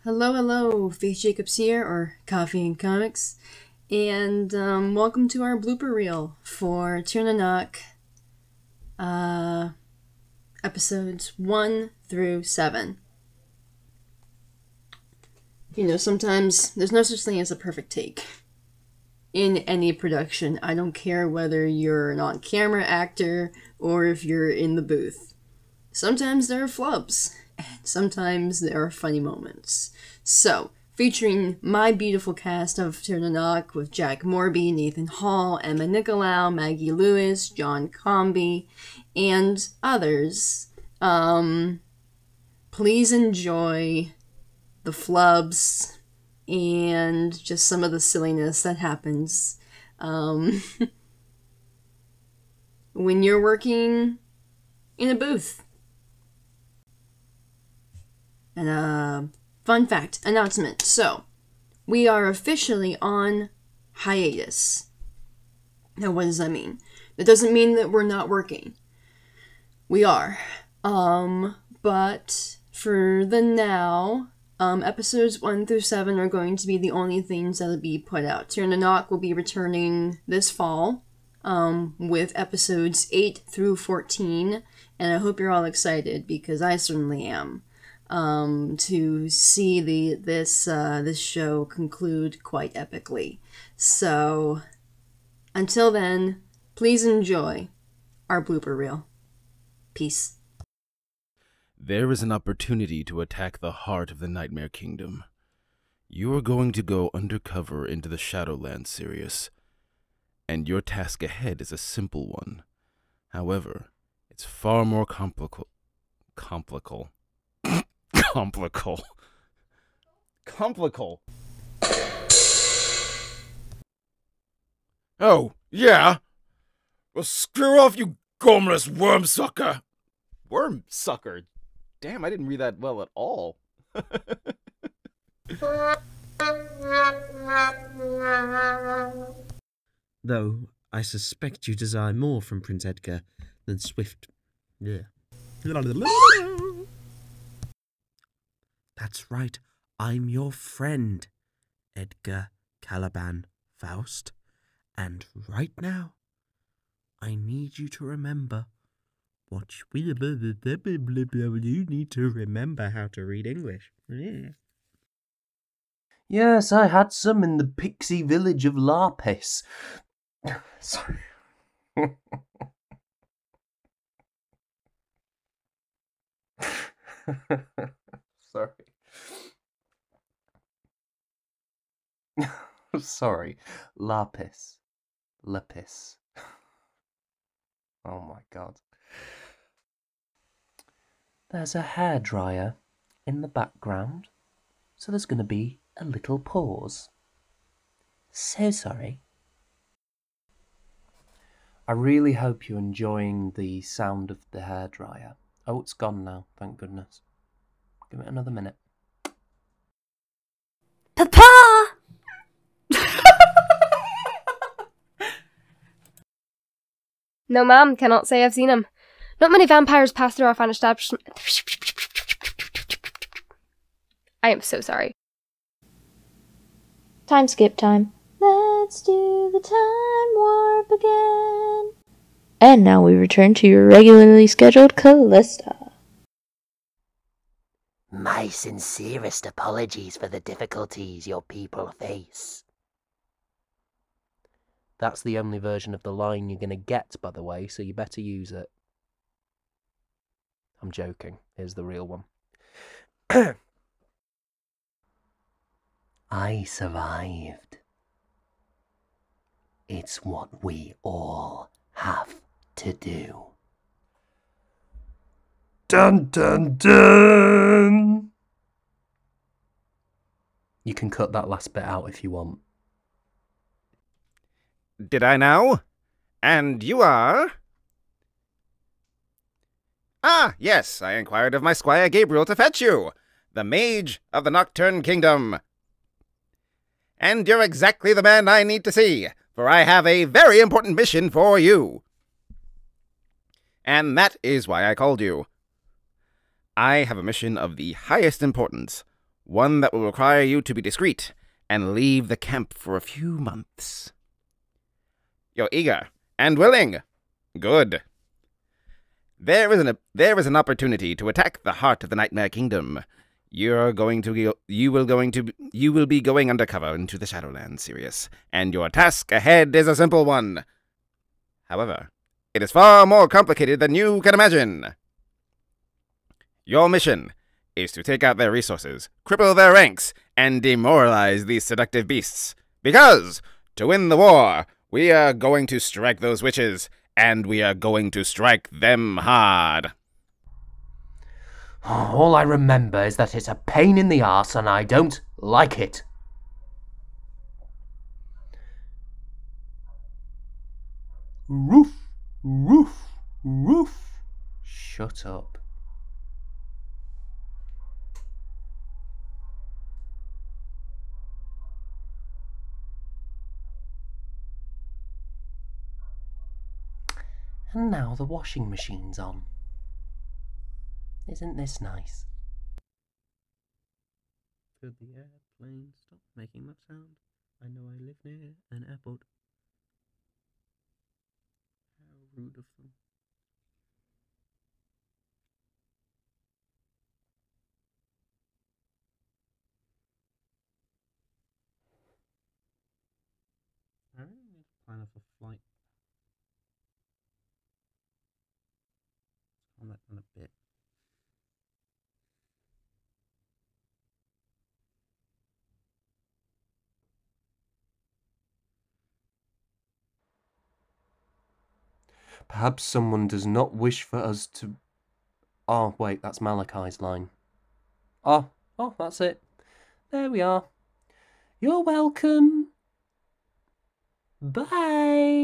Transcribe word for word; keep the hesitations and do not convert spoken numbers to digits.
Hello, hello, Faith Jacobs here, or Coffee and Comics, and um, welcome to our blooper reel for Tir na Nog, uh, episodes one through seven. You know, sometimes there's no such thing as a perfect take in any production. I don't care whether you're an on-camera actor or if you're in the booth. Sometimes there are flubs, and sometimes there are funny moments. So, featuring my beautiful cast of Tir na Nog with Jack Morby, Nathan Hall, Emma Nicolau, Maggie Lewis, John Comby, and others. Um, please enjoy the flubs and just some of the silliness that happens um, when you're working in a booth. And uh, fun fact, announcement. So, we are officially on hiatus. Now, what does that mean? That doesn't mean that we're not working. We are. Um, but for the now, um, episodes one through seven are going to be the only things that'll be put out. Tir na Nog will be returning this fall, um, with episodes eight through fourteen, and I hope you're all excited, because I certainly am. Um, to see the this uh, this show conclude quite epically. So, until then, please enjoy our blooper reel. Peace. There is an opportunity to attack the heart of the Nightmare Kingdom. You are going to go undercover into the Shadowlands, Sirius, and your task ahead is a simple one. However, it's far more complical. Complical. Complical. Complical. Oh, yeah? Well, screw off, you gormless wormsucker! Wormsucker? Damn, I didn't read that well at all. Though, I suspect you desire more from Prince Edgar than swift... Yeah. That's right, I'm your friend, Edgar Caliban Faust, and right now, I need you to remember what you, you need to remember how to read English. Yeah. Yes, I had some in the pixie village of Lapis. Sorry. Sorry. Sorry. Lapis. Lapis. Oh my god. There's a hairdryer in the background, so there's going to be a little pause. So sorry. I really hope you're enjoying the sound of the hairdryer. Oh, it's gone now, thank goodness. Give it another minute. Papa! No, ma'am, cannot say I've seen him. Not many vampires pass through our fine establishment. I am so sorry. Time skip time. Let's do the time warp again. And now we return to your regularly scheduled Callista. My sincerest apologies for the difficulties your people face. That's the only version of the line you're going to get, by the way, so you better use it. I'm joking. Here's the real one. I survived. It's what we all have to do. Dun dun dun! You can cut that last bit out if you want. Did I now? And you are? Ah, yes, I inquired of my squire Gabriel to fetch you, the mage of the Nocturne Kingdom. And you're exactly the man I need to see, for I have a very important mission for you. And that is why I called you. I have a mission of the highest importance, One that will require you to be discreet and leave the camp for a few months. You're eager and willing. Good. There is an there is an opportunity to attack the heart of the Nightmare Kingdom. You're going to go, you will going to you will be going undercover into the Shadowlands, Sirius, and your task ahead is a simple one. However, it is far more complicated than you can imagine. Your mission is to take out their resources, cripple their ranks, and demoralize these seductive beasts. Because, to win the war, we are going to strike those witches, and we are going to strike them hard. All I remember is that it's a pain in the arse and I don't like it. Roof, roof, roof. Shut up. And now the washing machine's on. Isn't this nice? Could the airplane stop making that sound? I know I live near an airport. How rude of them. I really need to plan for flight. Calm that down a bit. Perhaps someone does not wish for us to... Oh, wait, that's Malachi's line. Oh, oh, that's it. There we are. You're welcome. Bye.